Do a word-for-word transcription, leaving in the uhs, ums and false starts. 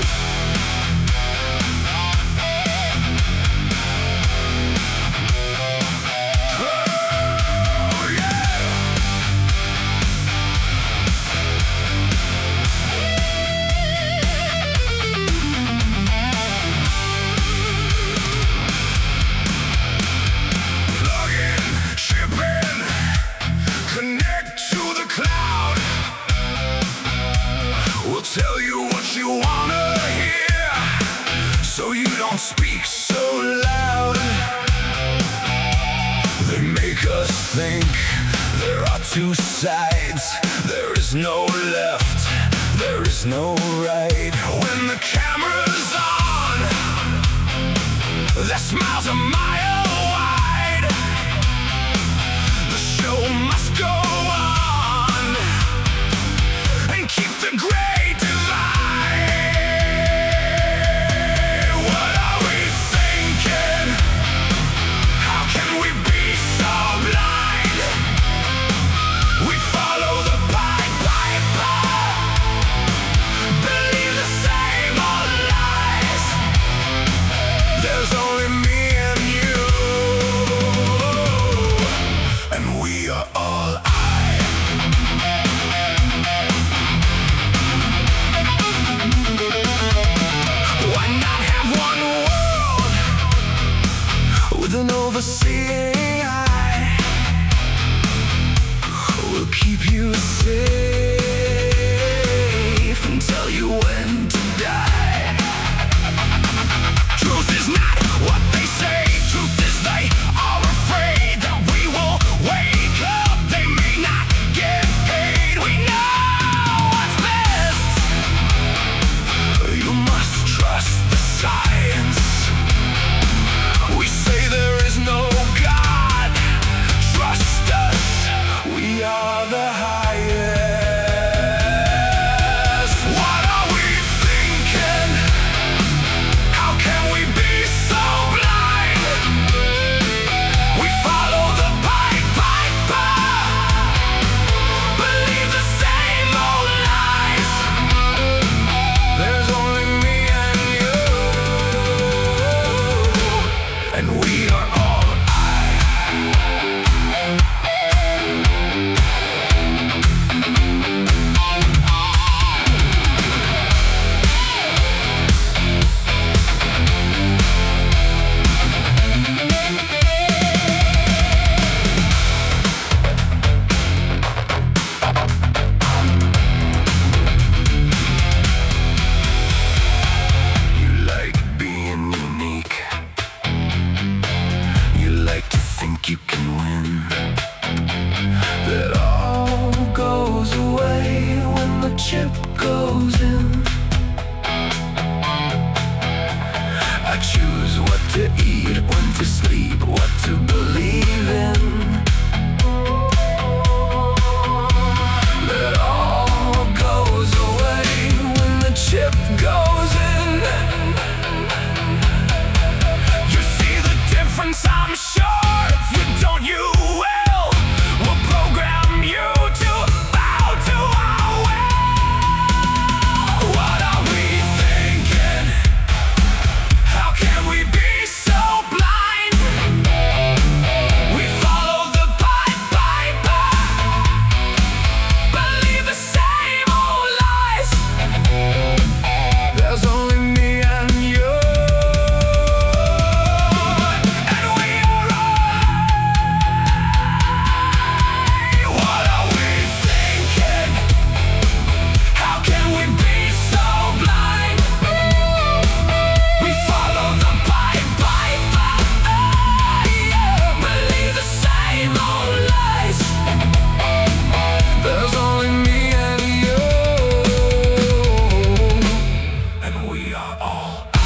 Tell you what you wanna hear, so you don't speak so loud. They make us think there are two sides. There is no left, there is no right. When the camera's on, their smiles a mile wide. The show must go on and keep the gray. An overseeing eye will keep you safe and tell you when to die. Truth is not what they say. Truth is they are afraid that we will wake up. They may not get paid. We know what's best. You must trust the science. We say there is no God. Trust us, we are the highest. What are we thinking? How can we be so blind? We follow the Pied Piper, believe the same old lies. There's only me and you, and we are all you can win. That all goes away when the chip goes in. I choose what to eat, when to sleep, what to believe in. That all goes away when the chip goes in. You see the difference, I'm sure. Don't you will, we'll program you to bow to our will. What are we thinking? How can we be so blind? We follow the Pied Piper, believe the same old lies. There's only me and you. We are all